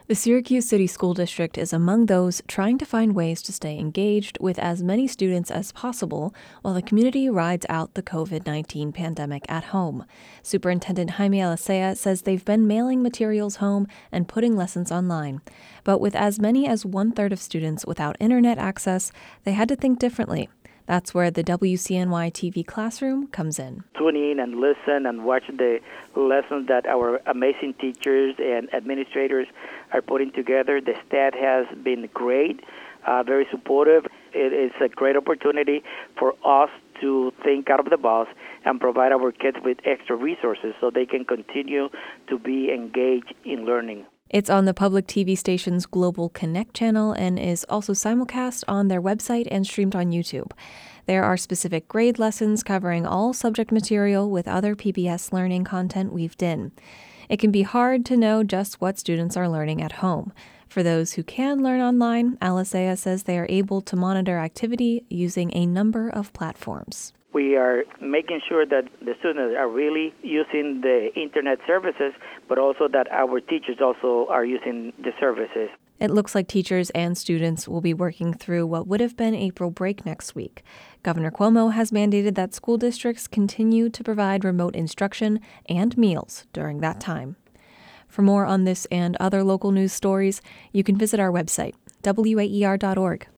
The Syracuse City School District is among those trying to find ways to stay engaged with as many students as possible while the community rides out the COVID-19 pandemic at home. Superintendent Jaime Alicea says they've been mailing materials home and putting lessons online. But with as many as 1/3 of students without internet access, they had to think differently. That's where the WCNY TV classroom comes in. Tune in and listen and watch the lessons that our amazing teachers and administrators are putting together. The staff has been great, very supportive. It is a great opportunity for us to think out of the box and provide our kids with extra resources so they can continue to be engaged in learning. It's on the public TV station's Global Connect channel and is also simulcast on their website and streamed on YouTube. There are specific grade lessons covering all subject material with other PBS learning content weaved in. It can be hard to know just what students are learning at home. For those who can learn online, Alicea says they are able to monitor activity using a number of platforms. We are making sure that the students are really using the internet services, but also that our teachers also are using the services. It looks like teachers and students will be working through what would have been April break next week. Governor Cuomo has mandated that school districts continue to provide remote instruction and meals during that time. For more on this and other local news stories, you can visit our website, waer.org.